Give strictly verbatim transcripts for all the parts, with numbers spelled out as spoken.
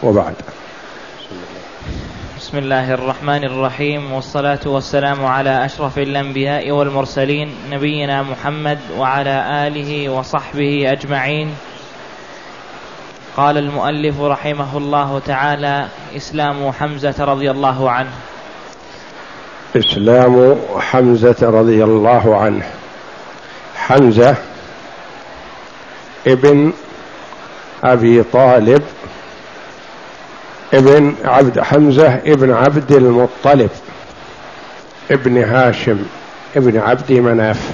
وبعد. بسم الله الرحمن الرحيم، والصلاة والسلام على أشرف الأنبياء والمرسلين نبينا محمد وعلى آله وصحبه أجمعين. قال المؤلف رحمه الله تعالى: إسلام حمزة رضي الله عنه. إسلام حمزة رضي الله عنه. حمزة ابن أبي طالب ابن عبد حمزة ابن عبد المطلب ابن هاشم ابن عبد مناف،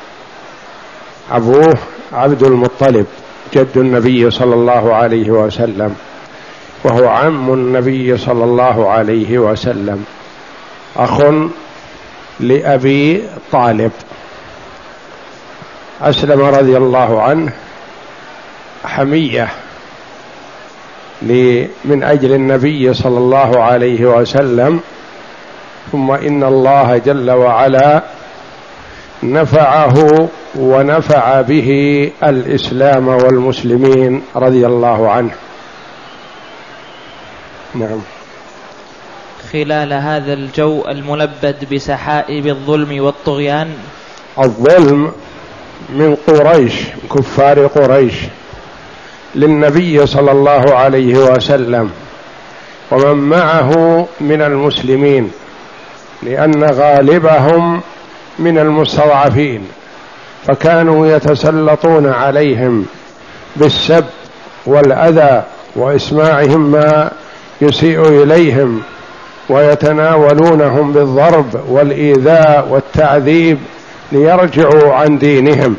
أبوه عبد المطلب جد النبي صلى الله عليه وسلم، وهو عم النبي صلى الله عليه وسلم، أخ لأبي طالب. أسلم رضي الله عنه حمية من أجل النبي صلى الله عليه وسلم، ثم إن الله جل وعلا نفعه ونفع به الإسلام والمسلمين رضي الله عنه. نعم. خلال هذا الجو الملبد بسحائب الظلم والطغيان، الظلم من قريش، كفار قريش للنبي صلى الله عليه وسلم ومن معه من المسلمين، لأن غالبهم من المستضعفين، فكانوا يتسلطون عليهم بالسب والأذى وإسماعهم ما يسيء إليهم، ويتناولونهم بالضرب والإيذاء والتعذيب ليرجعوا عن دينهم،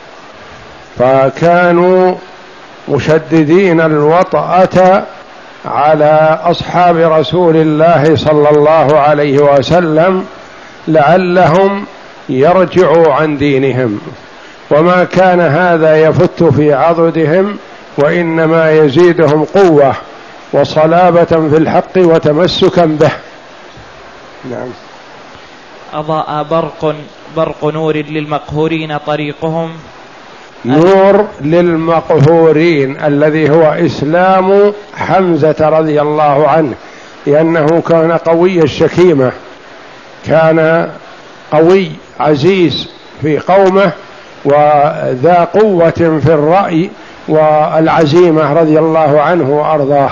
فكانوا مشددين الوطأة على أصحاب رسول الله صلى الله عليه وسلم لعلهم يرجعوا عن دينهم، وما كان هذا يفت في عضدهم، وإنما يزيدهم قوة وصلابة في الحق وتمسكا به. نعم. أضاء برق برق نور للمقهورين طريقهم. نور للمقهورين الذي هو إسلام حمزة رضي الله عنه، لأنه كان قوي الشكيمة، كان قوي عزيز في قومه، وذا قوة في الرأي والعزيمة رضي الله عنه وأرضاه.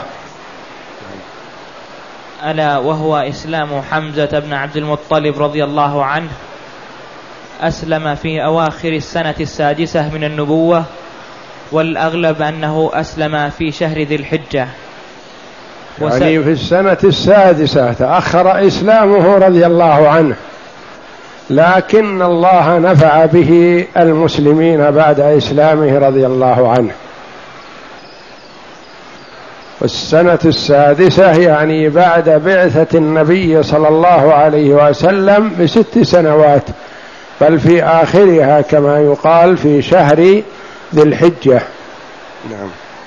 ألا وهو إسلام حمزة بن عبد المطلب رضي الله عنه. أسلم في أواخر السنة السادسة من النبوة، والأغلب أنه أسلم في شهر ذي الحجة، يعني في السنة السادسة تأخر إسلامه رضي الله عنه، لكن الله نفع به المسلمين بعد إسلامه رضي الله عنه. والسنة السادسة يعني بعد بعثة النبي صلى الله عليه وسلم بست سنوات، بل في آخرها كما يقال في شهر ذي الحجة. نعم.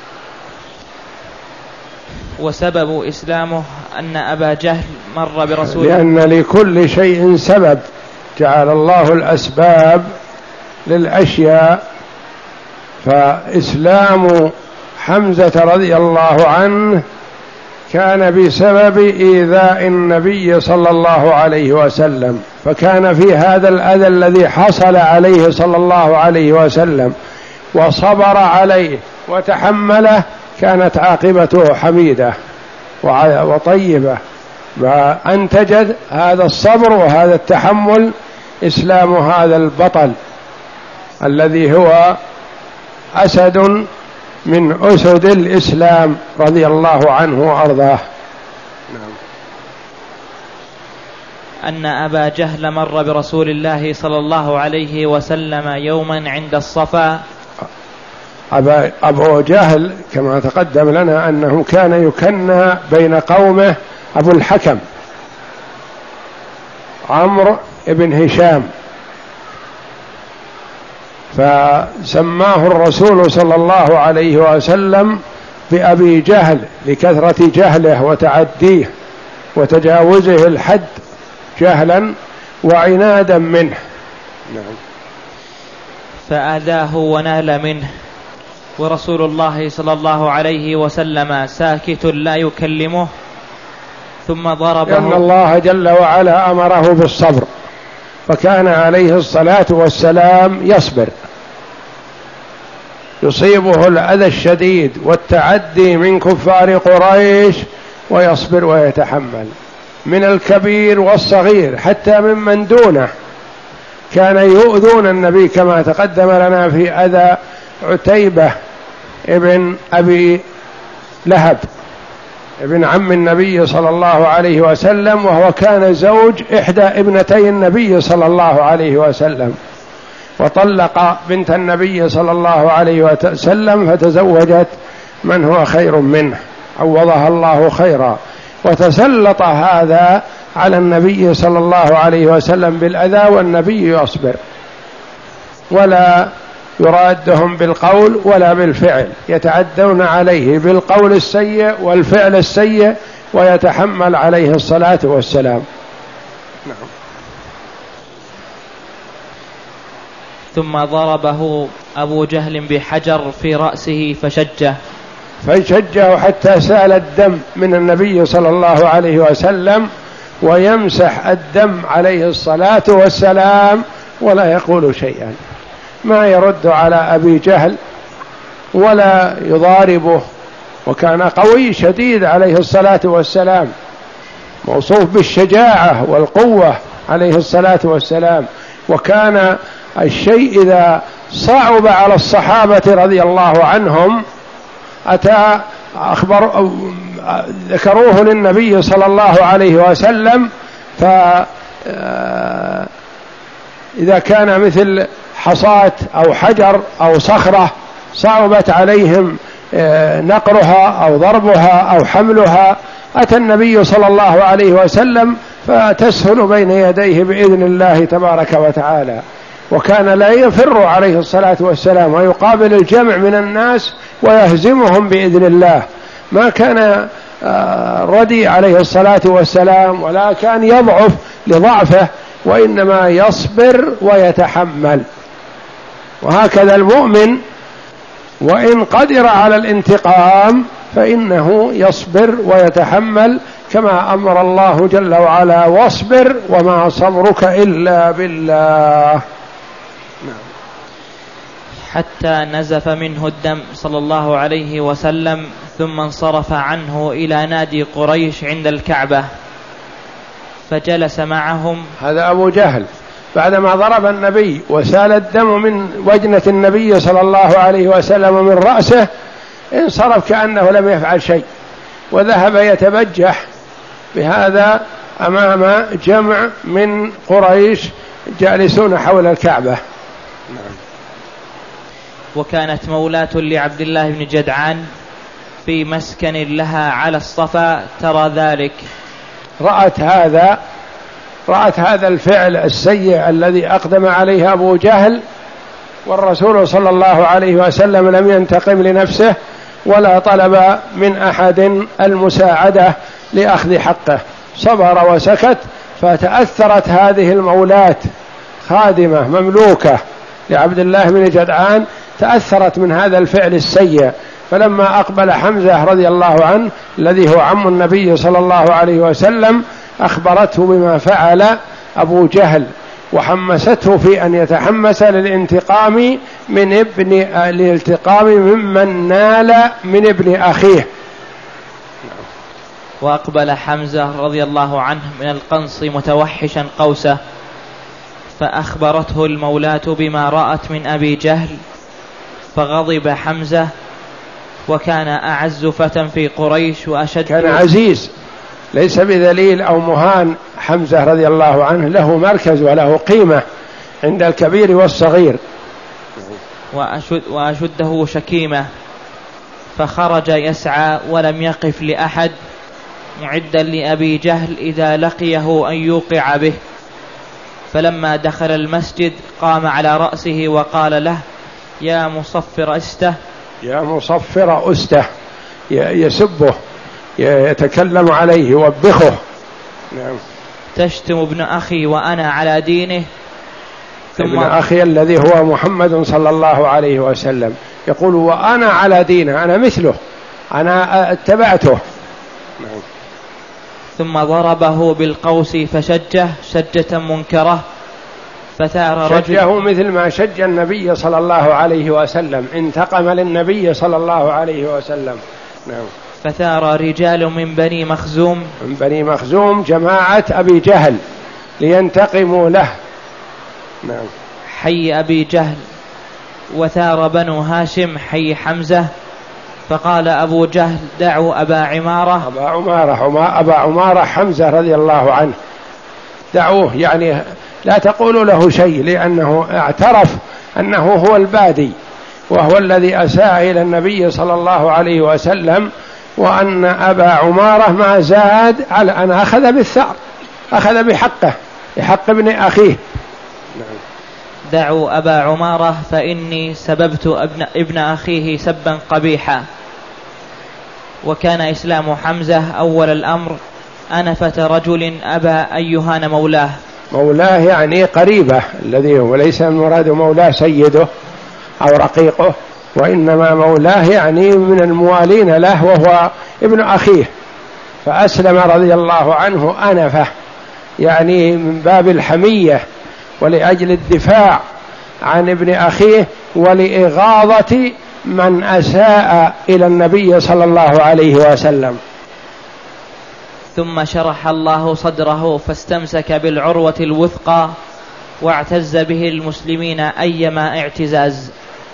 وسبب إسلامه أن أبا جهل مر برسول، لأن لكل شيء سبب، جعل الله الأسباب للأشياء، فإسلام حمزة رضي الله عنه كان بسبب إيذاء النبي صلى الله عليه وسلم، فكان في هذا الأذى الذي حصل عليه صلى الله عليه وسلم وصبر عليه وتحمله، كانت عاقبته حميدة وطيبة، فأنتجت هذا الصبر وهذا التحمل إسلام هذا البطل الذي هو أسد من أسد الإسلام رضي الله عنه وأرضاه. نعم. أن أبا جهل مر برسول الله صلى الله عليه وسلم يوما عند الصفا. أبا أبو جهل كما تقدم لنا أنه كان يكنى بين قومه أبو الحكم عمرو بن هشام، فسماه الرسول صلى الله عليه وسلم بأبي جهل لكثرة جهله وتعديه وتجاوزه الحد جهلا وعنادا منه. نعم. فآذاه ونال منه. ورسول الله صلى الله عليه وسلم ساكت لا يكلمه، ثم ضربه. لأن الله جل وعلا أمره بالصبر، فكان عليه الصلاة والسلام يصبر، يصيبه الأذى الشديد والتعدي من كفار قريش ويصبر ويتحمل، من الكبير والصغير حتى ممن دونه. كان يؤذون النبي كما تقدم لنا في أذى عتيبة ابن أبي لهب ابن عم النبي صلى الله عليه وسلم، وهو كان زوج إحدى ابنتي النبي صلى الله عليه وسلم، وطلق بنت النبي صلى الله عليه وسلم فتزوجت من هو خير منه، عوضها الله خيرا. وتسلط هذا على النبي صلى الله عليه وسلم بالأذى، والنبي يصبر ولا يرادهم بالقول ولا بالفعل، يتعدون عليه بالقول السيء والفعل السيء ويتحمل عليه الصلاة والسلام. نعم. ثم ضربه أبو جهل بحجر في رأسه فشجه فشجه حتى سال الدم من النبي صلى الله عليه وسلم، ويمسح الدم عليه الصلاة والسلام ولا يقول شيئا، ما يرد على أبي جهل ولا يضاربه. وكان قوي شديد عليه الصلاة والسلام، موصوف بالشجاعة والقوة عليه الصلاة والسلام. وكان الشيء إذا صعب على الصحابة رضي الله عنهم أتى أخبر ذكروه للنبي صلى الله عليه وسلم، فإذا كان مثل حصاة أو حجر أو صخرة صعبت عليهم نقرها أو ضربها أو حملها، أتى النبي صلى الله عليه وسلم فتسهل بين يديه بإذن الله تبارك وتعالى. وكان لا يفر عليه الصلاة والسلام ويقابل الجمع من الناس ويهزمهم بإذن الله، ما كان ردي عليه الصلاة والسلام ولا كان يضعف لضعفه، وإنما يصبر ويتحمل. وهكذا المؤمن وإن قدر على الانتقام فإنه يصبر ويتحمل، كما أمر الله جل وعلا: واصبر وما صبرك إلا بالله. حتى نزف منه الدم صلى الله عليه وسلم، ثم انصرف عنه إلى نادي قريش عند الكعبة فجلس معهم. هذا أبو جهل بعدما ضرب النبي وسال الدم من وجنة النبي صلى الله عليه وسلم من رأسه، انصرف كأنه لم يفعل شيء، وذهب يتبجح بهذا أمام جمع من قريش جالسون حول الكعبة. وكانت مولاة لعبد الله بن جدعان في مسكن لها على الصفا ترى ذلك، رأت هذا رأت هذا الفعل السيء الذي أقدم عليه أبو جهل، والرسول صلى الله عليه وسلم لم ينتقم لنفسه ولا طلب من أحد المساعدة لأخذ حقه، صبر وسكت. فتأثرت هذه المولاة خادمة مملوكة لعبد الله بن جدعان، تأثرت من هذا الفعل السيء، فلما أقبل حمزة رضي الله عنه الذي هو عم النبي صلى الله عليه وسلم أخبرته بما فعل أبو جهل، وحمسته في أن يتحمس للانتقام من ابن الانتقام ممن نال من ابن أخيه. وأقبل حمزة رضي الله عنه من القنص متوحشا قوسه، فأخبرته المولاة بما رأت من أبي جهل، فغضب حمزة، وكان أعز فتى في قريش وأشد، كان عزيز ليس بذليل أو مهان. حمزة رضي الله عنه له مركز وله قيمة عند الكبير والصغير. وأشد وأشده شكيمة، فخرج يسعى ولم يقف لأحد، معدا لأبي جهل إذا لقيه أن يوقع به. فلما دخل المسجد قام على رأسه وقال له: يا مصفر أسته، يا مصفر أسته، يسبه يتكلم عليه يوبخه. نعم. تشتم ابن أخي وأنا على دينه. ثم ابن أخي الذي هو محمد صلى الله عليه وسلم يقول وأنا على دينه، أنا مثله، أنا اتبعته. ثم ضربه بالقوس فشجه شجة منكرة فثار رجل، شجه مثل ما شج النبي صلى الله عليه وسلم، انتقم للنبي صلى الله عليه وسلم. نعم. فثار رجال من بني مخزوم، من بني مخزوم جماعة أبي جهل لينتقموا له. نعم. حي أبي جهل، وثار بنو هاشم حي حمزة، فقال أبو جهل دعوا أبا عمارة. أبا عمارة أبا عمارة حمزة رضي الله عنه، دعوه، يعني لا تقولوا له شيء، لأنه اعترف أنه هو البادي وهو الذي أساء إلى النبي صلى الله عليه وسلم، وأن أبا عمارة ما زاد على أن أخذ بالثأر، أخذ بحقه، بحق ابن أخيه. دعوا أبا عمارة فإني سببت ابن, ابن أخيه سبا قبيحا. وكان إسلام حمزة أول الأمر أنفة رجل أبى أن يهان مولاه. مولاه يعني قريبه، الذي هو ليس المراد مولاه سيده أو رقيقه، وإنما مولاه يعني من الموالين له وهو ابن أخيه. فأسلم رضي الله عنه أنفه، يعني من باب الحمية ولأجل الدفاع عن ابن أخيه ولإغاظة من أساء إلى النبي صلى الله عليه وسلم. ثم شرح الله صدره فاستمسك بالعروة الوثقى واعتز به المسلمين أيما اعتزاز.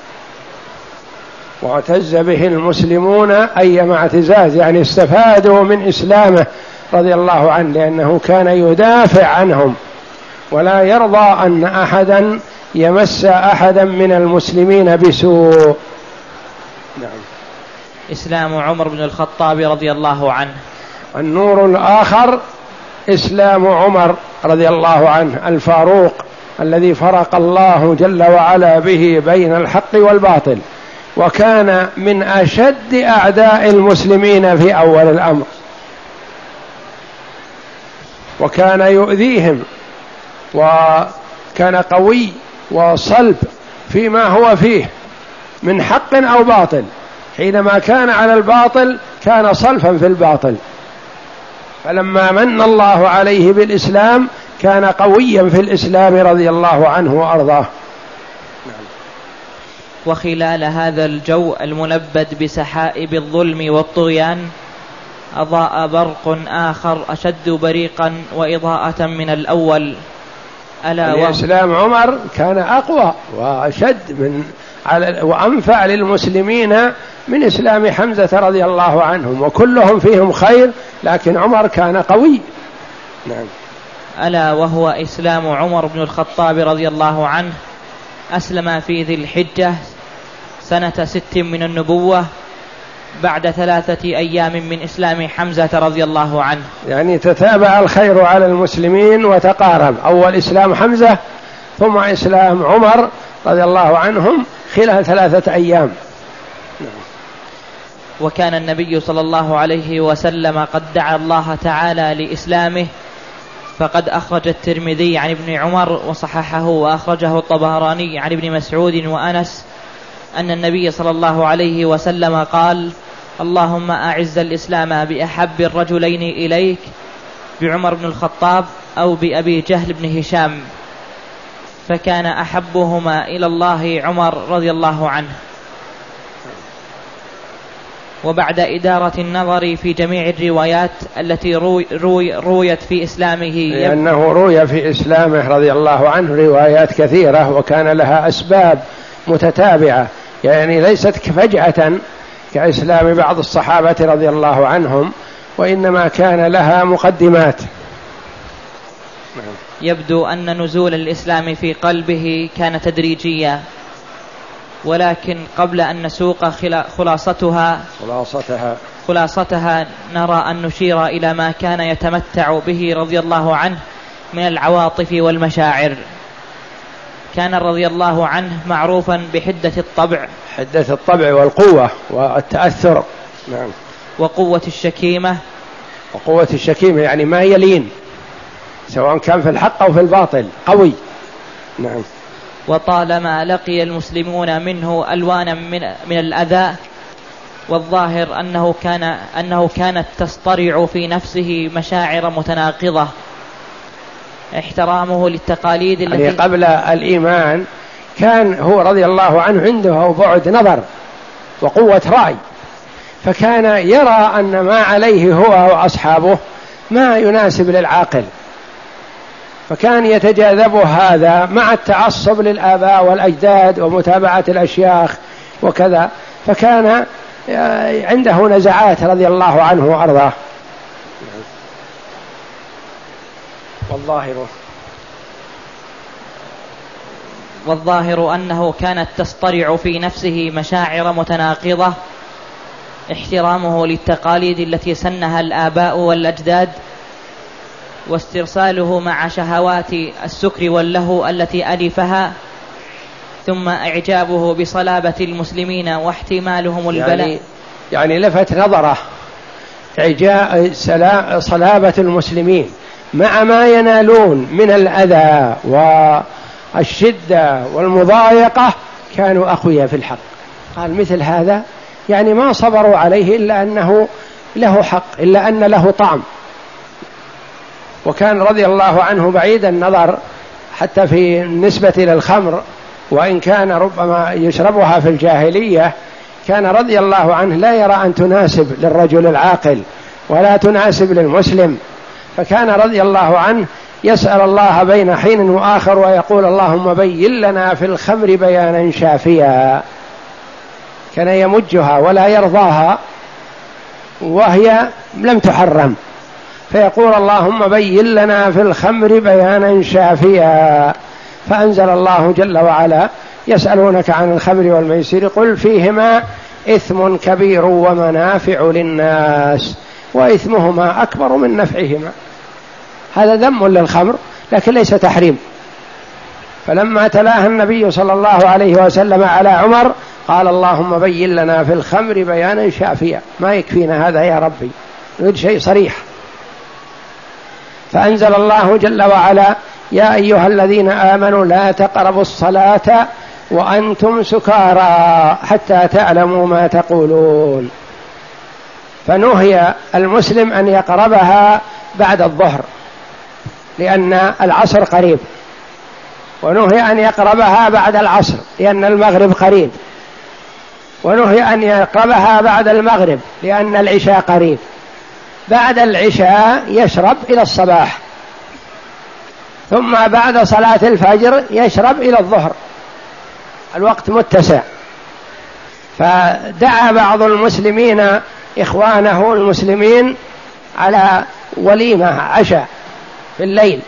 واعتز به المسلمون أيما اعتزاز، يعني استفادوا من إسلامه رضي الله عنه، لأنه كان يدافع عنهم ولا يرضى أن أحدا يمس أحدا من المسلمين بسوء. نعم. إسلام عمر بن الخطاب رضي الله عنه. النور الآخر إسلام عمر رضي الله عنه الفاروق، الذي فرق الله جل وعلا به بين الحق والباطل، وكان من أشد أعداء المسلمين في أول الأمر، وكان يؤذيهم، وكان قوي وصلب فيما هو فيه من حق أو باطل. حينما كان على الباطل كان صلفا في الباطل، فلما من الله عليه بالإسلام كان قويا في الإسلام رضي الله عنه وأرضاه. وخلال هذا الجو الملبد بسحائب الظلم والطغيان أضاء برق آخر أشد بريقا وإضاءة من الأول، ألا وهو إسلام عمر كان أقوى وأشد من على وأنفع للمسلمين من إسلام حمزة رضي الله عنهم، وكلهم فيهم خير، لكن عمر كان قوي. نعم. ألا وهو إسلام عمر بن الخطاب رضي الله عنه. أسلم في ذي الحجة سنة ست من النبوة بعد ثلاثة أيام من إسلام حمزة رضي الله عنه، يعني تتابع الخير على المسلمين وتقارب، أول إسلام حمزة ثم إسلام عمر رضي الله عنهم خلال ثلاثة أيام. وكان النبي صلى الله عليه وسلم قد دعا الله تعالى لإسلامه، فقد أخرج الترمذي عن ابن عمر وصححه، وأخرجه الطبراني عن ابن مسعود وأنس أن النبي صلى الله عليه وسلم قال: اللهم أعز الإسلام بأحب الرجلين إليك، بعمر بن الخطاب أو بأبي جهل بن هشام، فكان أحبهما إلى الله عمر رضي الله عنه. وبعد إدارة النظر في جميع الروايات التي روي روي رويت في إسلامه، لأنه روي في إسلامه رضي الله عنه روايات كثيرة وكان لها أسباب متتابعة، يعني ليست فجأة كإسلام بعض الصحابة رضي الله عنهم، وإنما كان لها مقدمات. يبدو أن نزول الإسلام في قلبه كان تدريجيا، ولكن قبل أن نسوق خلاصتها خلاصتها خلاصتها نرى أن نشير إلى ما كان يتمتع به رضي الله عنه من العواطف والمشاعر. كان رضي الله عنه معروفا بحدة الطبع حدة الطبع والقوة والتأثر. نعم. وقوة الشكيمة وقوة الشكيمة يعني ما يلين، سواء كان في الحق أو في الباطل، قوي. نعم. وطالما لقي المسلمون منه ألوانا من, من الأذى. والظاهر أنه, كان أنه كانت تصطرع في نفسه مشاعر متناقضة، احترامه للتقاليد التي يعني قبل الإيمان كان هو رضي الله عنه عنده بعد نظر وقوة رأي، فكان يرى أن ما عليه هو وأصحابه ما يناسب للعاقل، فكان يتجاذبه هذا مع التعصب للآباء والأجداد ومتابعة الأشياخ وكذا، فكان عنده نزعات رضي الله عنه وأرضاه. والظاهر والظاهر أنه كانت تصطرع في نفسه مشاعر متناقضة، احترامه للتقاليد التي سنها الآباء والأجداد، واسترساله مع شهوات السكر واللهو التي ألفها، ثم إعجابه بصلابة المسلمين واحتمالهم البلاء. يعني, يعني لفت نظره إعجاب صلابة المسلمين مع ما ينالون من الأذى والشدة والمضايقة، كانوا أقوياء في الحق. قال مثل هذا يعني ما صبروا عليه إلا أنه له حق، إلا أن له طعم. وكان رضي الله عنه بعيد النظر حتى في النسبة للخمر، وإن كان ربما يشربها في الجاهلية، كان رضي الله عنه لا يرى أن تناسب للرجل العاقل ولا تناسب للمسلم، فكان رضي الله عنه يسأل الله بين حين وآخر ويقول اللهم بين لنا في الخمر بيانا شافيا، كان يمجها ولا يرضاها وهي لم تحرم، فيقول اللهم بين لنا في الخمر بيانا شافيا. فأنزل الله جل وعلا يسألونك عن الخمر والميسر قل فيهما إثم كبير ومنافع للناس وإثمهما أكبر من نفعهما. هذا ذم للخمر لكن ليس تحريم. فلما تلاها النبي صلى الله عليه وسلم على عمر قال اللهم بين لنا في الخمر بيانا شافيا، ما يكفينا هذا يا ربي، نريد شيء صريح. فأنزل الله جل وعلا يا أيها الذين آمنوا لا تقربوا الصلاة وأنتم سكارى حتى تعلموا ما تقولون. فنهي المسلم أن يقربها بعد الظهر لأن العصر قريب، ونهي أن يقربها بعد العصر لأن المغرب قريب، ونهي أن يقربها بعد المغرب لأن العشاء قريب. بعد العشاء يشرب إلى الصباح، ثم بعد صلاة الفجر يشرب إلى الظهر، الوقت متسع. فدعا بعض المسلمين إخوانه المسلمين على وليمة عشاء في الليل،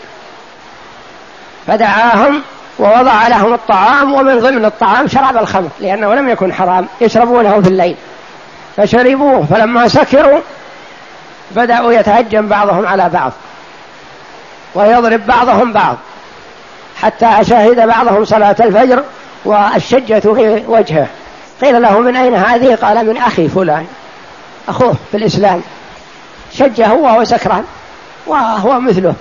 فدعاهم ووضع لهم الطعام، ومن ضمن الطعام شراب الخمر لأنه لم يكن حرام يشربونه في الليل، فشربوه. فلما سكروا بدأوا يتهجم بعضهم على بعض ويضرب بعضهم بعض، حتى شهد بعضهم صلاة الفجر والشجة في وجهه. قيل له من أين هذه؟ قال من أخي فلان، أخوه في الإسلام، شجه وهو سكران وهو مثله.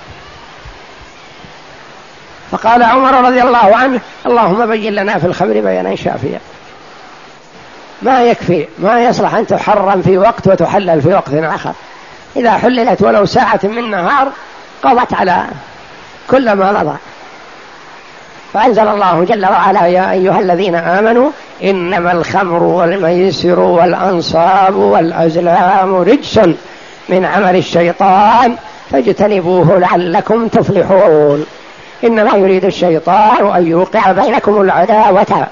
فقال عمر رضي الله عنه اللهم بين لنا في الخمر بيانا شافيا. ما يكفي، ما يصلح أن تحرم في وقت وتحلل في وقت آخر. إذا حللت ولو ساعة من نهار قضت على كل ما مضى. فأنزل الله جل وعلا يا أيها الذين آمنوا إنما الخمر والميسر والأنصاب والأزلام رجس من عمل الشيطان فاجتنبوه لعلكم تفلحون. إنما يريد الشيطان أن يوقع بينكم العداوة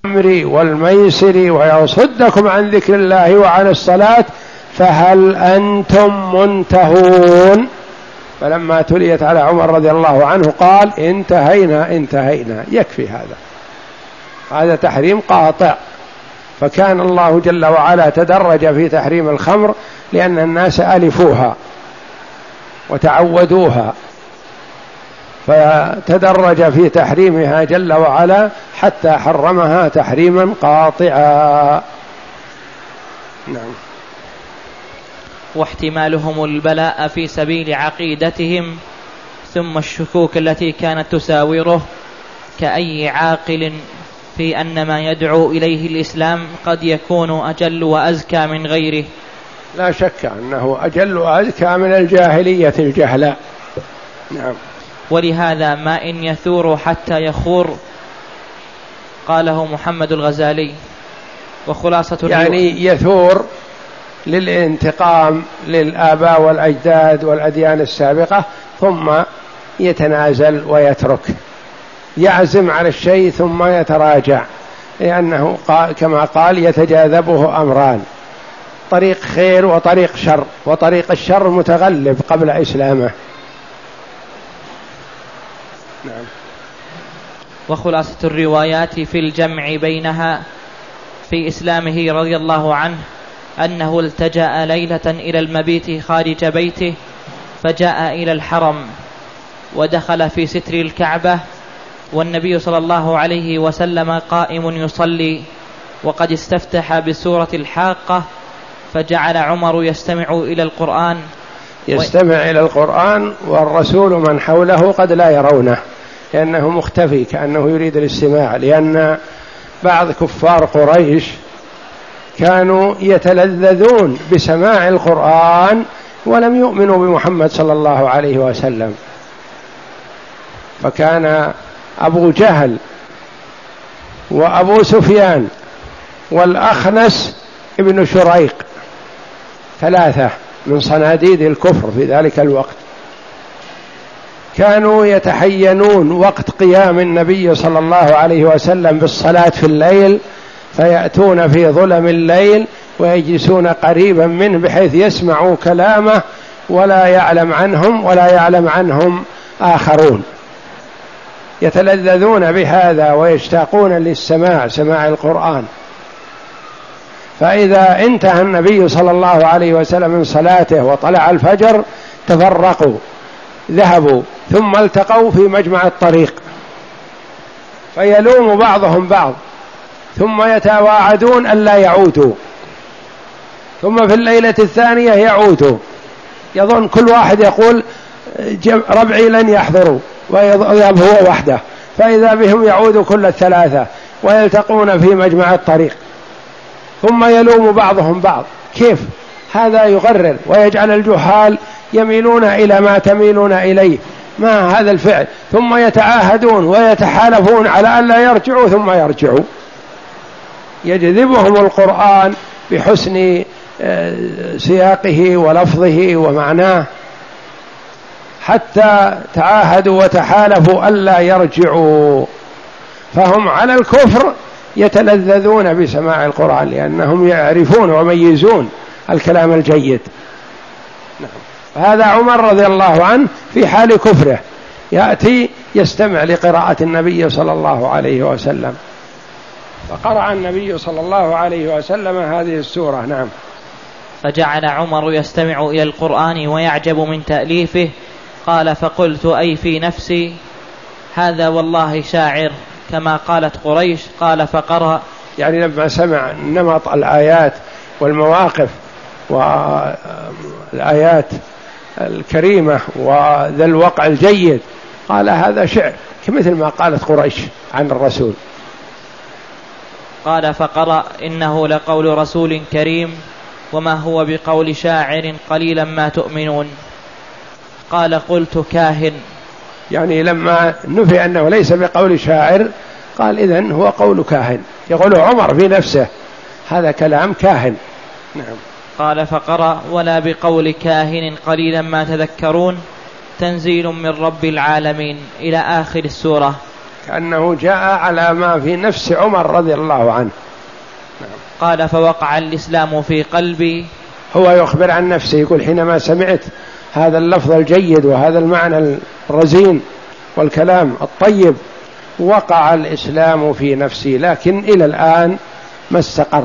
والميسر ويصدكم عن ذكر الله وعن الصلاة فهل أنتم منتهون. فلما تليت على عمر رضي الله عنه قال انتهينا انتهينا، يكفي هذا، هذا تحريم قاطع. فكان الله جل وعلا تدرج في تحريم الخمر لأن الناس ألفوها وتعودوها، فتدرج في تحريمها جل وعلا حتى حرمها تحريما قاطعا. نعم. واحتمالهم البلاء في سبيل عقيدتهم، ثم الشكوك التي كانت تساوره كأي عاقل في أن ما يدعو إليه الإسلام قد يكون أجل وأزكى من غيره. لا شك أنه أجل وأزكى من الجاهلية الجهلاء. نعم. ولهذا ما إن يثور حتى يخور، قاله محمد الغزالي. وخلاصة يعني يثور للانتقام للآباء والأجداد والأديان السابقة، ثم يتنازل ويترك، يعزم على الشيء ثم يتراجع، لأنه كما قال يتجاذبه أمران، طريق خير وطريق شر، وطريق الشر متغلب قبل إسلامه. نعم. وخلاصة الروايات في الجمع بينها في إسلامه رضي الله عنه أنه التجأ ليلة إلى المبيت خارج بيته، فجاء إلى الحرم ودخل في ستر الكعبة والنبي صلى الله عليه وسلم قائم يصلي وقد استفتح بسورة الحاقة، فجعل عمر يستمع إلى القرآن يستمع و... إلى القرآن والرسول من حوله قد لا يرونه لأنه مختفي كأنه يريد الاستماع، لأن بعض كفار قريش كانوا يتلذذون بسماع القرآن ولم يؤمنوا بمحمد صلى الله عليه وسلم. فكان أبو جهل وأبو سفيان والأخنس ابن شريق ثلاثة من صناديد الكفر في ذلك الوقت، كانوا يتحينون وقت قيام النبي صلى الله عليه وسلم بالصلاة في الليل، فيأتون في ظلم الليل ويجلسون قريبا منه بحيث يسمعوا كلامه ولا يعلم عنهم ولا يعلم عنهم آخرون، يتلذذون بهذا ويشتاقون للسماع، سماع القرآن. فإذا انتهى النبي صلى الله عليه وسلم من صلاته وطلع الفجر تفرقوا ذهبوا، ثم التقوا في مجمع الطريق فيلوم بعضهم بعض، ثم يتواعدون ألا يعودوا، ثم في الليلة الثانية يعودوا، يظن كل واحد يقول ربعي لن يحضروا ويذهب هو وحده، فإذا بهم يعودوا كل الثلاثة ويلتقون في مجمع الطريق، ثم يلوم بعضهم بعض. كيف هذا يغرر ويجعل الجهال يميلون إلى ما تميلون إليه، ما هذا الفعل؟ ثم يتعاهدون ويتحالفون على أن لا يرجعوا، ثم يرجعوا. يجذبهم القرآن بحسن سياقه ولفظه ومعناه، حتى تعاهدوا وتحالفوا ألا يرجعوا، فهم على الكفر يتلذذون بسماع القرآن لأنهم يعرفون ويميزون الكلام الجيد. نعم. هذا عمر رضي الله عنه في حال كفره يأتي يستمع لقراءة النبي صلى الله عليه وسلم، فقرأ النبي صلى الله عليه وسلم هذه السورة. نعم. فجعل عمر يستمع إلى القرآن ويعجب من تأليفه. قال فقلت أي في نفسي هذا والله شاعر كما قالت قريش. قال فقرأ، يعني لما سمع نمط الآيات والمواقف والآيات الكريمة وذا الوقع الجيد قال هذا شعر، كمثل ما قالت قريش عن الرسول. قال فقرأ إنه لقول رسول كريم وما هو بقول شاعر قليلا ما تؤمنون. قال قلت كاهن، يعني لما نفي أنه ليس بقول شاعر قال إذن هو قول كاهن، يقول عمر في نفسه هذا كلام كاهن. نعم. قال فقرأ ولا بقول كاهن قليلا ما تذكرون تنزيل من رب العالمين إلى آخر السورة. كأنه جاء على ما في نفس عمر رضي الله عنه. قال فوقع الإسلام في قلبي. هو يخبر عن نفسه، يقول حينما سمعت هذا اللفظ الجيد وهذا المعنى الرزين والكلام الطيب وقع الإسلام في نفسي، لكن إلى الآن ما استقر.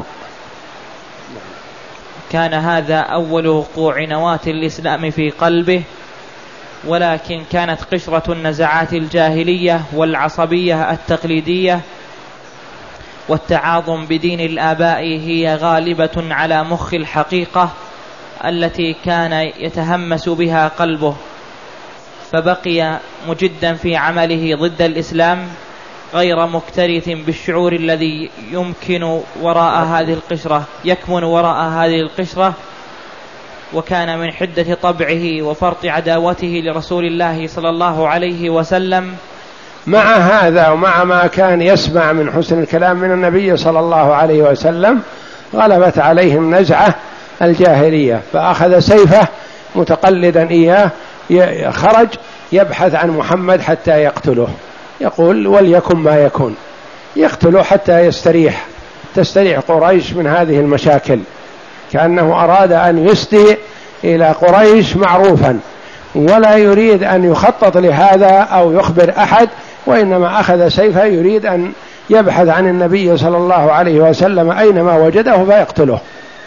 كان هذا أول وقوع نواة الإسلام في قلبه، ولكن كانت قشرة النزعات الجاهلية والعصبية التقليدية والتعاظم بدين الآباء هي غالبة على مخ الحقيقة التي كان يتهمس بها قلبه، فبقي مجدا في عمله ضد الإسلام غير مكترث بالشعور الذي يمكن وراء هذه القشرة يكمن وراء هذه القشرة. وكان من حدة طبعه وفرط عداوته لرسول الله صلى الله عليه وسلم، مع هذا ومع ما كان يسمع من حسن الكلام من النبي صلى الله عليه وسلم غلبت عليه النزعة الجاهلية، فأخذ سيفه متقلدا إياه، خرج يبحث عن محمد حتى يقتله، يقول وليكن ما يكون، يقتله حتى يستريح تستريح قريش من هذه المشاكل، كأنه أراد أن يسدي إلى قريش معروفا ولا يريد أن يخطط لهذا أو يخبر أحد، وإنما أخذ سيفه يريد أن يبحث عن النبي صلى الله عليه وسلم أينما وجده فيقتله.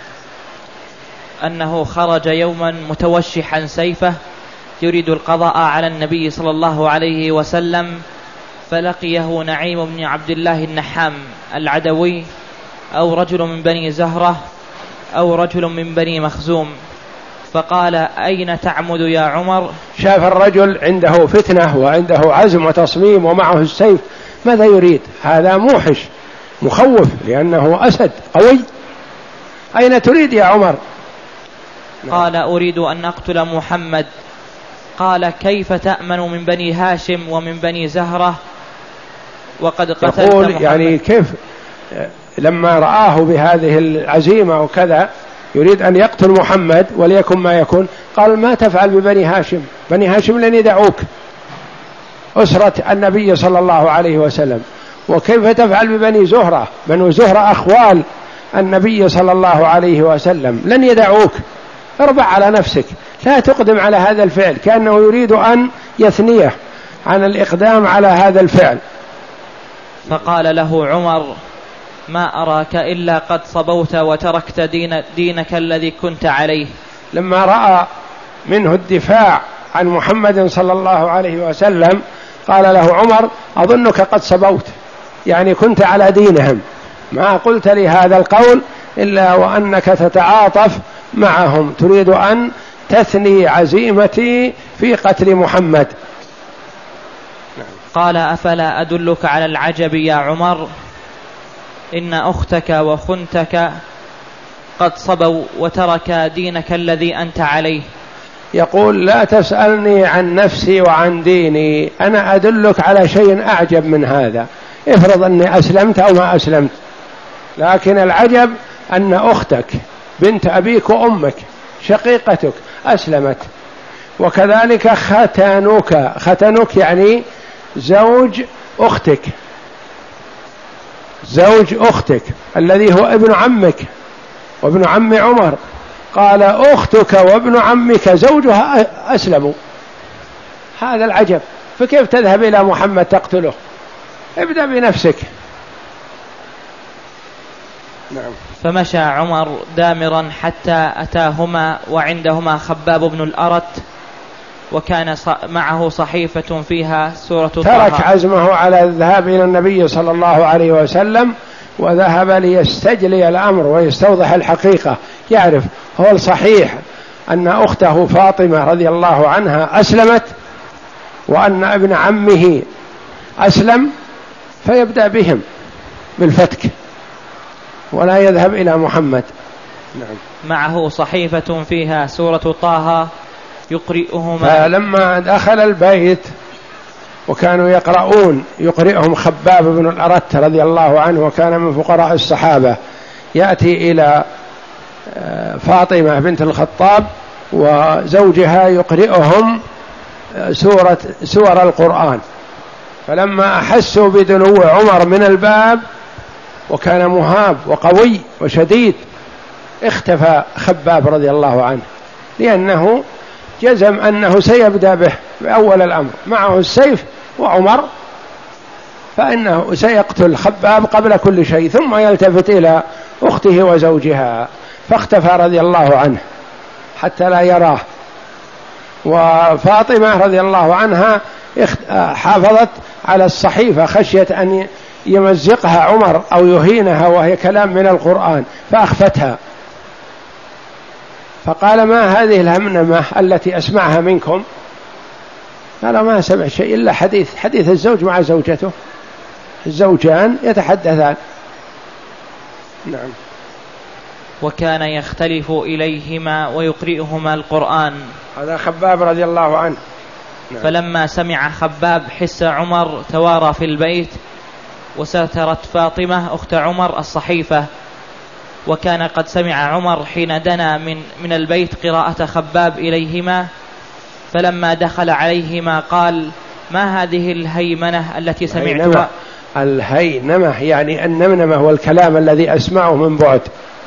أنه خرج يوما متوشحا سيفه يريد القضاء على النبي صلى الله عليه وسلم، فلقيه نعيم بن عبد الله النحام العدوي أو رجل من بني زهرة أو رجل من بني مخزوم، فقال أين تعمد يا عمر؟ شاف الرجل عنده فتنة وعنده عزم وتصميم ومعه السيف، ماذا يريد؟ هذا موحش مخوف لأنه أسد قوي، أين تريد يا عمر؟ قال أريد أن أقتل محمد. قال كيف تأمن من بني هاشم ومن بني زهرة وقد قتلت يقول محمد؟ يعني كيف لما رآه بهذه العزيمة وكذا يريد أن يقتل محمد وليكن ما يكون، قال ما تفعل ببني هاشم؟ بني هاشم لن يدعوك، أسرة النبي صلى الله عليه وسلم، وكيف تفعل ببني زهرة؟ بنو زهرة أخوال النبي صلى الله عليه وسلم لن يدعوك، اربع على نفسك لا تقدم على هذا الفعل، كأنه يريد أن يثنيه عن الإقدام على هذا الفعل. فقال له عمر ما أراك إلا قد صبوت وتركت دين دينك الذي كنت عليه. لما رأى منه الدفاع عن محمد صلى الله عليه وسلم قال له عمر أظنك قد صبوت، يعني كنت على دينهم، ما قلت لي هذا القول إلا وأنك تتعاطف معهم، تريد أن تثني عزيمتي في قتل محمد. قال أفلا أدلك على العجب يا عمر؟ إن أختك وخنتك قد صبوا وترك دينك الذي أنت عليه. يقول لا تسألني عن نفسي وعن ديني، أنا أدلك على شيء أعجب من هذا، افرض أني أسلمت أو ما أسلمت، لكن العجب أن أختك بنت أبيك وأمك شقيقتك أسلمت، وكذلك ختانك، ختانك يعني زوج أختك، زوج أختك الذي هو ابن عمك وابن عم عمر، قال أختك وابن عمك زوجها أسلموا، هذا العجب، فكيف تذهب إلى محمد تقتله؟ ابدأ بنفسك. نعم. فمشى عمر دامرا حتى أتاهما وعندهما خباب بن الأرت، وكان معه صحيفة فيها سورة طه. ترك عزمه على الذهاب إلى النبي صلى الله عليه وسلم وذهب ليستجلي الأمر ويستوضح الحقيقة، يعرف هو الصحيح أن أخته فاطمة رضي الله عنها أسلمت وأن ابن عمه أسلم، فيبدأ بهم بالفتك ولا يذهب إلى محمد. نعم. معه صحيفة فيها سورة طه يقرئهما. فلما دخل البيت وكانوا يقرؤون يقرئهم خباب بن الأرت رضي الله عنه وكان من فقراء الصحابة، يأتي إلى فاطمة بنت الخطاب وزوجها يقرئهم سورة سور القرآن، فلما أحسوا بدنو عمر من الباب وكان مهاب وقوي وشديد اختفى خباب رضي الله عنه، لأنه جزم أنه سيبدأ به بأول الأمر، معه السيف وعمر، فإنه سيقتل خباب قبل كل شيء ثم يلتفت إلى أخته وزوجها، فاختفى رضي الله عنه حتى لا يراه. وفاطمة رضي الله عنها حافظت على الصحيفة خشية أن يمزقها عمر أو يهينها وهي كلام من القرآن فأخفتها، فقال: ما هذه الهمنمة التي أسمعها منكم؟ قال: ما سمع شيء إلا حديث حديث الزوج مع زوجته، الزوجان يتحدثان. نعم. وكان يختلف إليهما ويقرئهما القرآن. هذا خباب رضي الله عنه. نعم. فلما سمع خباب حس عمر توارى في البيت، وسترت فاطمة أخت عمر الصحيفة، وكان قد سمع عمر حين دنا من, من البيت قراءة خباب إليهما، فلما دخل عليهما قال: ما هذه الهيمنة التي سمعتها؟ الهينمة يعني النمنمة والكلام الذي أسمعه من بعد.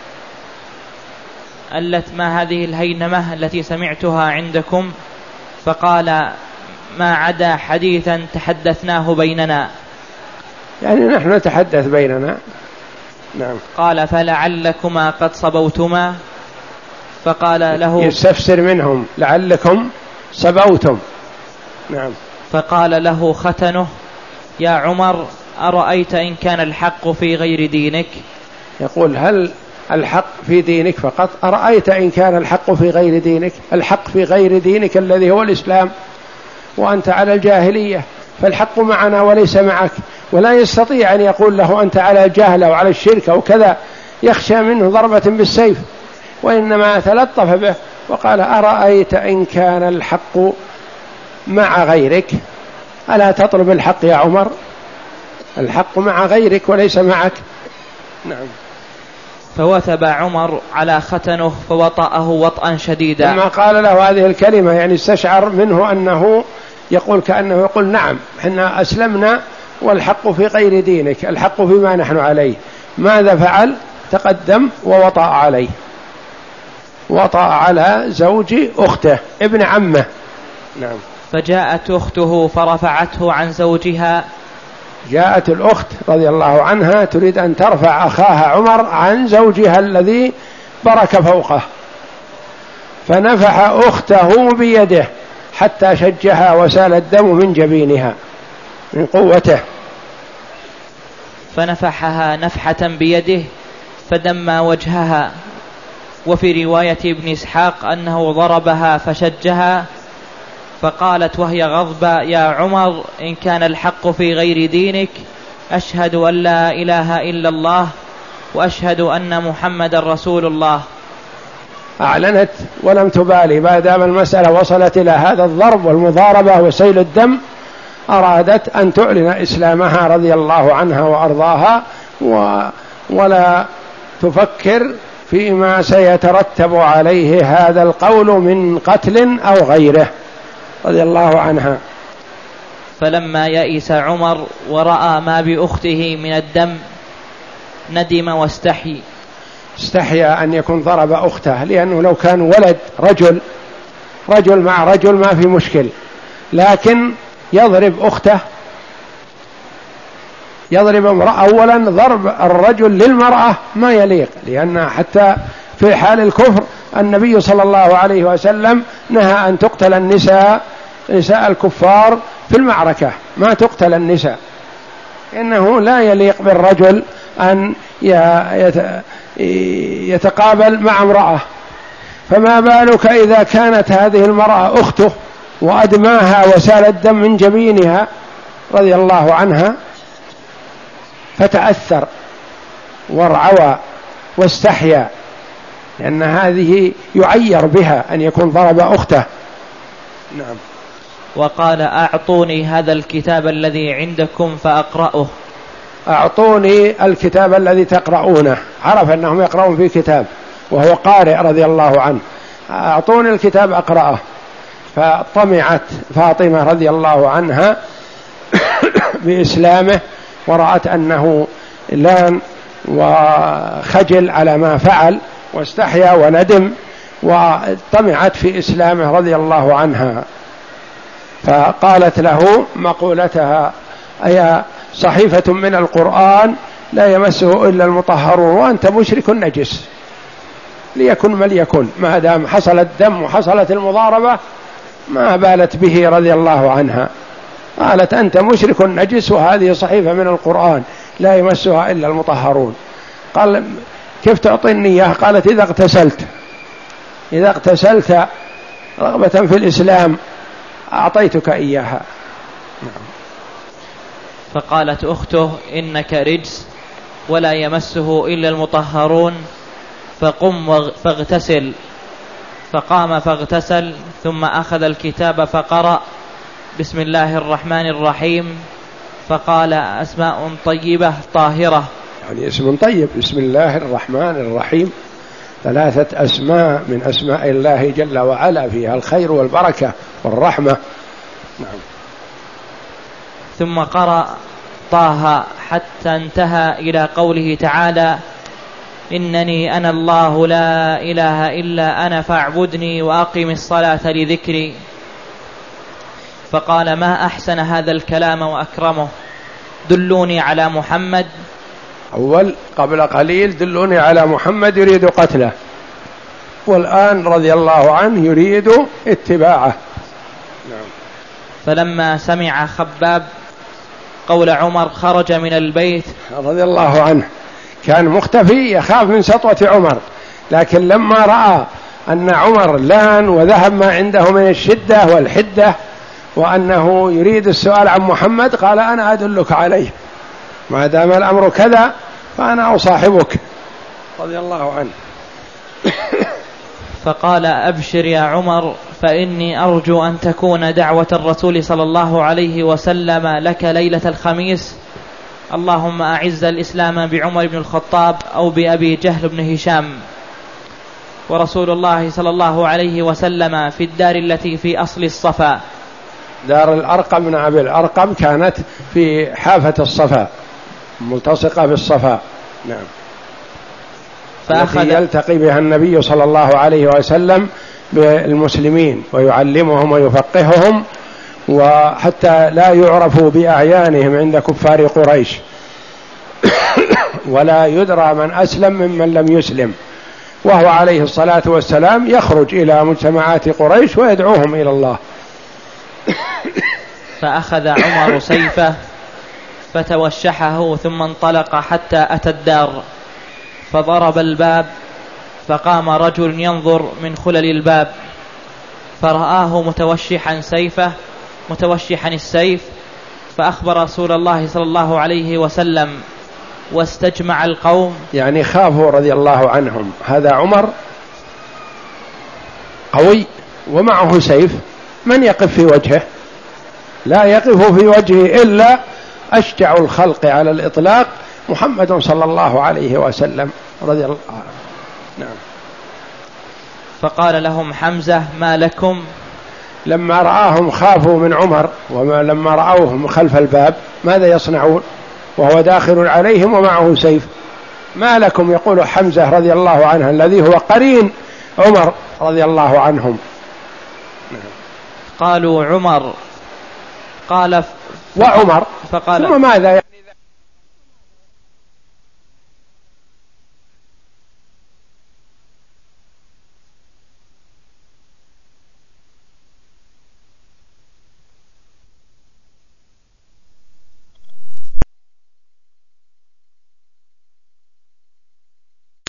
قالت: ما هذه الهينمة التي سمعتها عندكم؟ فقال: ما عدا حديثا تحدثناه بيننا، يعني نحن نتحدث بيننا. نعم. قال: فلعلكما قد صبوتما. فقال له، يستفسر منهم لعلكم صبوتم. نعم. فقال له ختنه: يا عمر، أرأيت إن كان الحق في غير دينك؟ يقول: هل الحق في دينك فقط؟ أرأيت إن كان الحق في غير دينك؟ الحق في غير دينك الذي هو الإسلام، وأنت على الجاهلية، فالحق معنا وليس معك. ولا يستطيع أن يقول له أنت على الجهل أو على الشرك أو كذا، يخشى منه ضربة بالسيف، وإنما تلطف به وقال: أرأيت إن كان الحق مع غيرك؟ ألا تطلب الحق يا عمر؟ الحق مع غيرك وليس معك. نعم. فوثب عمر على ختنه فوطأه وطئا شديدا. لما قال له هذه الكلمة يعني استشعر منه أنه يقول كأنه يقول: نعم، إحنا أسلمنا والحق في غير دينك، الحق فيما نحن عليه. ماذا فعل؟ تقدم ووطأ عليه، وطأ على زوج أخته ابن عمه. نعم. فجاءت أخته فرفعته عن زوجها. جاءت الأخت رضي الله عنها تريد أن ترفع أخاها عمر عن زوجها الذي برك فوقه، فنفح أخته بيده حتى شجها وسال الدم من جبينها من قوته، فنفحها نفحة بيده فدمى وجهها. وفي رواية ابن إسحاق أنه ضربها فشجها، فقالت وهي غضبة: يا عمر، إن كان الحق في غير دينك أشهد أن لا إله إلا الله وأشهد أن محمد رسول الله. أعلنت ولم تبالي، بعد ما المسألة وصلت إلى هذا الضرب والمضاربة وسيل الدم أرادت أن تعلن إسلامها رضي الله عنها وأرضاها، و ولا تفكر فيما سيترتب عليه هذا القول من قتل أو غيره رضي الله عنها. فلما يئس عمر ورأى ما بأخته من الدم ندم واستحي. استحيا أن يكون ضرب أخته، لأنه لو كان ولد رجل رجل مع رجل ما في مشكل، لكن يضرب أخته، يضرب امرأة. أولا ضرب الرجل للمرأة ما يليق، لأن حتى في حال الكفر النبي صلى الله عليه وسلم نهى أن تقتل النساء، نساء الكفار في المعركة ما تقتل النساء، إنه لا يليق بالرجل أن يتقابل مع امرأة، فما بالك إذا كانت هذه المرأة أخته وأدماها وسال الدم من جبينها رضي الله عنها، فتأثر وارعوى واستحيا، لأن هذه يعير بها أن يكون ضرب أخته. نعم. وقال: أعطوني هذا الكتاب الذي عندكم فأقرأه. أعطوني الكتاب الذي تقرؤونه، عرف أنهم يقرؤون في كتاب وهو قارئ رضي الله عنه. أعطوني الكتاب أقرأه. فطمعت فاطمة رضي الله عنها بإسلامه ورأت أنه لان وخجل على ما فعل واستحيا وندم، وطمعت في إسلامه رضي الله عنها، فقالت له مقولتها: أي صحيفة من القرآن لا يمسه إلا المطهرون وأنت مشرك نجس، ليكن ما ليكن، ما دام حصل الدم وحصلت المضاربة ما بالت به رضي الله عنها. قالت: أنت مشرك نجس وهذه صحيفة من القرآن لا يمسها إلا المطهرون. قال: كيف تعطيني إياه؟ قالت: إذا اغتسلت إذا اغتسلت رغبة في الإسلام أعطيتك إياها. فقالت أخته: إنك رجس ولا يمسه إلا المطهرون، فقم فاغتسل. فقام فاغتسل، ثم أخذ الكتاب فقرأ: بسم الله الرحمن الرحيم، فقال: أسماء طيبة طاهرة، يعني اسم طيب، بسم الله الرحمن الرحيم، ثلاثة أسماء من أسماء الله جل وعلا فيها الخير والبركة والرحمة. نعم. ثم قرأ طه حتى انتهى إلى قوله تعالى: إنني أنا الله لا إله إلا أنا فاعبدني وأقم الصلاة لذكري. فقال: ما أحسن هذا الكلام وأكرمه، دلوني على محمد. أول قبل قليل دلوني على محمد يريد قتله، والآن رضي الله عنه يريد اتباعه. نعم. فلما سمع خباب قول عمر خرج من البيت رضي الله عنه، كان مختفي يخاف من سطوة عمر، لكن لما رأى أن عمر لان وذهب ما عنده من الشدة والحدة وأنه يريد السؤال عن محمد، قال: أنا أدلك عليه، ما دام الأمر كذا فأنا أصاحبك، رضي الله عنه. فقال: أبشر يا عمر، فإني أرجو أن تكون دعوة الرسول صلى الله عليه وسلم لك ليلة الخميس: اللهم أعز الإسلام بعمر بن الخطاب أو بأبي جهل بن هشام. ورسول الله صلى الله عليه وسلم في الدار التي في أصل الصفا. دار الأرقم من أبي الأرقم كانت في حافة الصفا، ملتصقة بالصفا. نعم. التي يلتقي بها النبي صلى الله عليه وسلم بالمسلمين ويعلمهم ويفقههم، وحتى لا يعرفوا بأعيانهم عند كفار قريش، ولا يدرى من أسلم ممن لم يسلم، وهو عليه الصلاة والسلام يخرج إلى مجتمعات قريش ويدعوهم إلى الله. فأخذ عمر سيفه فتوشحه، ثم انطلق حتى أتى الدار، فضرب الباب، فقام رجل ينظر من خلل الباب، فرآه متوشحا سيفه متوشحا السيف، فأخبر رسول الله صلى الله عليه وسلم، واستجمع القوم، يعني خافوا رضي الله عنهم. هذا عمر قوي ومعه سيف، من يقف في وجهه؟ لا يقف في وجهه إلا أشجع الخلق على الإطلاق محمد صلى الله عليه وسلم رضي الله عنه. نعم. فقال لهم حمزة: ما لكم؟ لما رآهم خافوا من عمر، ولما رأوهم خلف الباب ماذا يصنعون وهو داخل عليهم ومعه سيف؟ ما لكم؟ يقول حمزة رضي الله عنه الذي هو قرين عمر رضي الله عنهم. قالوا عمر. قال ف... وعمر. فقال ثم ماذا يعني